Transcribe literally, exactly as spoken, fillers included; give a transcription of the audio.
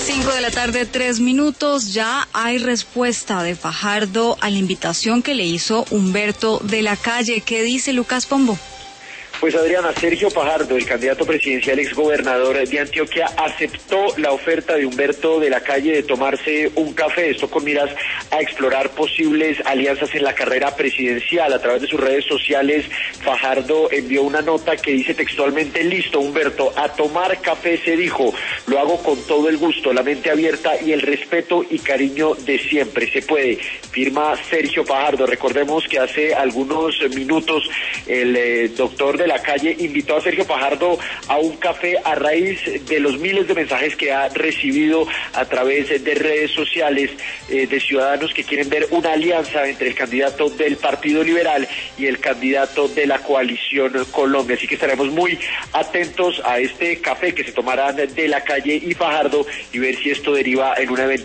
Cinco de la tarde, tres minutos. Ya hay respuesta de Fajardo a la invitación que le hizo Humberto de la Calle. ¿Qué dice Lucas Pombo? Pues Adriana, Sergio Fajardo, el candidato presidencial exgobernador de Antioquia, aceptó la oferta de Humberto de la Calle de tomarse un café, esto con miras a explorar posibles alianzas en la carrera presidencial. A través de sus redes sociales, Fajardo envió una nota que dice textualmente: listo, Humberto, a tomar café se dijo, lo hago con todo el gusto, la mente abierta y el respeto y cariño de siempre, se puede, firma Sergio Fajardo. Recordemos que hace algunos minutos el eh, doctor de la Calle invitó a Sergio Fajardo a un café a raíz de los miles de mensajes que ha recibido a través de redes sociales eh, de ciudadanos que quieren ver una alianza entre el candidato del Partido Liberal y el candidato de la Coalición Colombia. Así que estaremos muy atentos a este café que se tomarán de la Calle y Fajardo y ver si esto deriva en un evento